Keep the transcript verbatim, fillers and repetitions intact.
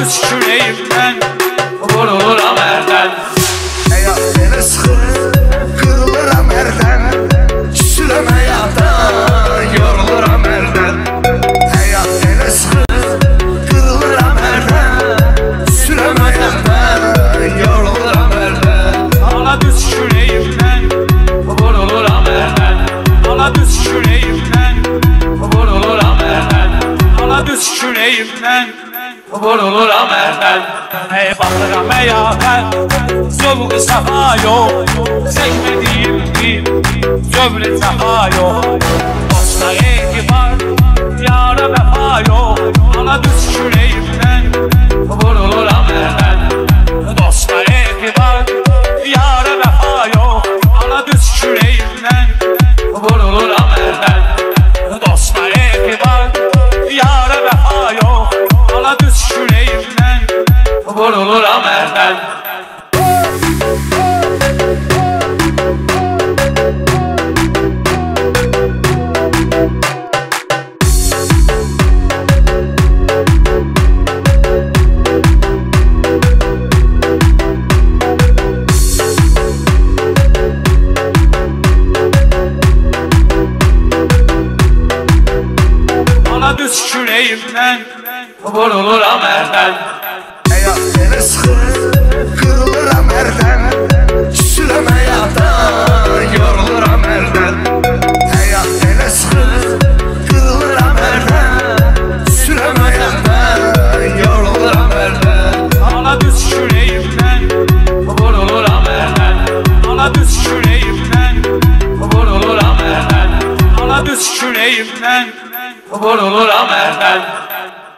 düz kürəyimdən vuruluram ərdən. Həyat belə sıxır, qırılıram ərdən, küsürəm həyatdan, yoruluram ərdən. Həyat belə sıxır, qırılıram ərdən, küsürəm həyatdan, yoruluram ərdən. Ala düz kürəyimdən vuruluram ərdən. Ala düz kürəyimdən vuruluram ərdən. Ala düz kürəyimdən vuruluram ərdən. Ey baxıram həyatən, zövq-i səfa yox, çəkmədiyim bir zövq-i səfa yox. Dosta etibar, yara vəfa yox. Ala düz kürəyimdən vuruluram ərdən. Dosta etibar, yara vəfa yox. Ala düz kürəyimdən vuruluram ərdən. Dosta etibar, yara vəfa yox. Ala düz kürəyimdən vuruluram ərdən. Ala düz kürəyimdən vuruluram ərdən. Həyat belə sıxır, qırılıram ərdən, küsürəm həyatdan, yoruluram ərdən. Həyat belə sıxır, qırılıram ərdən, küsürəm həyatdan, yoruluram ərdən. Ala düz kürəyimdən vuruluram ərdən. Ala düz kürəyimdən vuruluram ərdən. Ala düz kürəyimdən vuruluram ərdən.